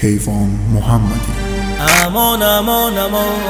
کیوان محمدی. امان امان امان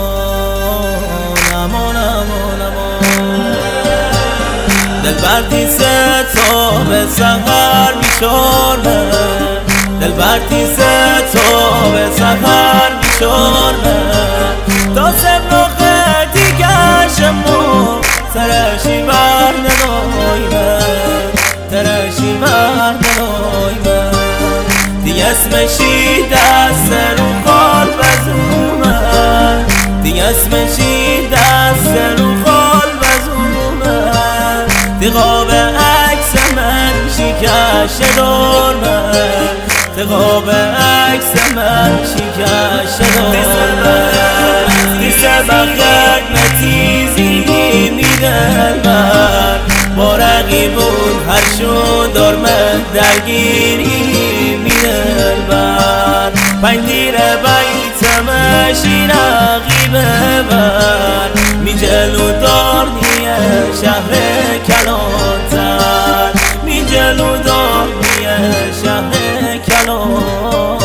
امان امان امان دلبر دیسه تا به سحر میشورمه، دلبر دیسه تا به سحر میشورمه، تا سبناخه دیگه شمو ترشی بر ندایمه، ترشی بر ندایمه، دی اسمشی دست رو خال بزومه، دی اسمشی دست رو خال بزومه، دی قاب عکس من شکش دارمه، دی قاب عکس من شکش دارمه، دی سبق متیزی میده من با رقیبون هر شو دارمه درگیری میده بر پنگیر بیتمشی رقیبه بر می جلو دارنیه شهر کلانتر، می جلو دارنیه شهر کلانتر.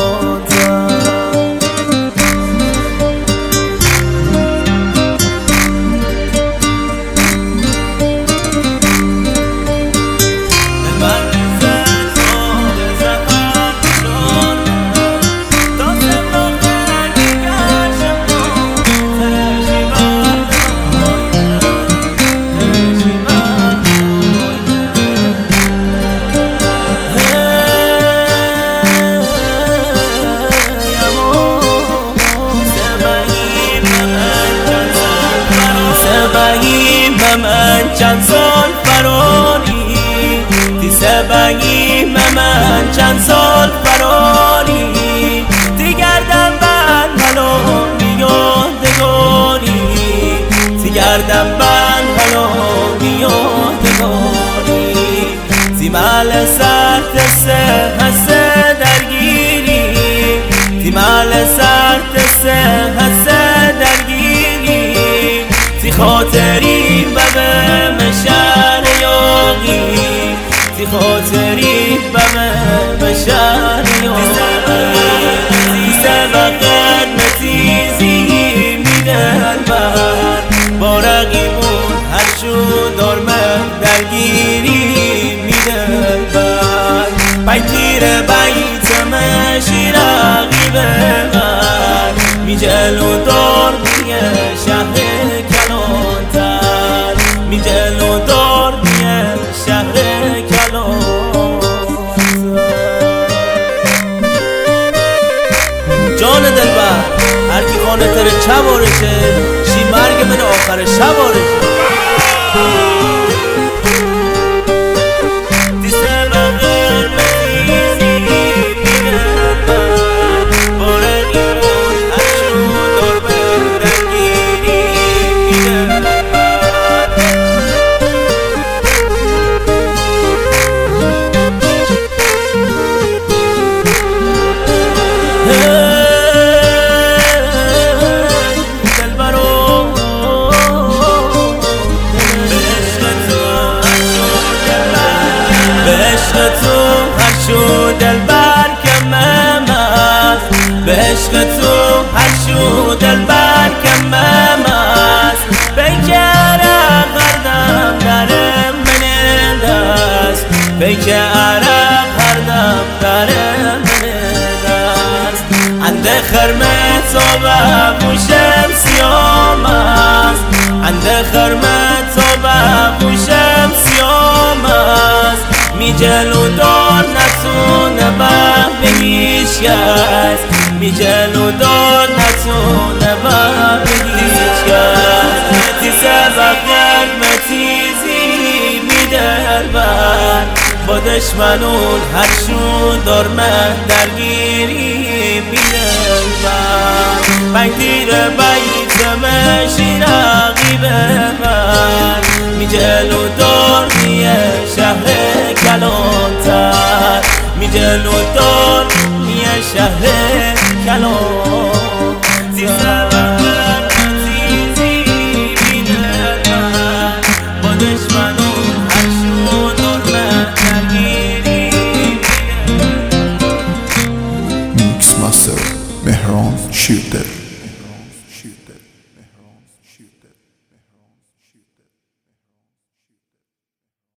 من چند سال فراری دی سبعی من چند سال فراری دی گردم بند هلو یادگاری، دی گردم بند هلو یادگاری، دی مال سرت سه هسته درگیری، دی مال سرت سه هسته درگیری، دی خاطری بمه مشهر یاقی، دی خاطری بمه مشهر یاقی، دی سبقت متیزی میده من با رقیبون هر شو دارمه درگیری میده من پنگیر بیتمشی رقیبه من می جلو دار میه شهر کلانتر، می جلو دار میه شهر کلانتر. جان دلبر هر کی خانه تره چه بارشه شی مرگ من آخر شب بارشه. دلبر که ممست به عشق تو هر شو دلبر که ممست بیک عرق هردم درم من دست، بیک عرق هردم درم من دست، انده خرمه تا بپوشم سیام است، انده خرمه تا بپوشم سیام است، می جلو دار نتونه به هیچ کس، می جلو دار نتونه به هیچ کس، دی سبق متیزی میده بر با دشمنون هر شو دارمه درگیری میده بر پنگیر بیتمشی رقیبه بر می جلو دار میه شهر کلانتر، می جلو دار میه شهر کلانتر. دی سبق متیزی میده من با دشمنون هر شو دارمه درگیری میده. میکس ناصر، مهران شیردل.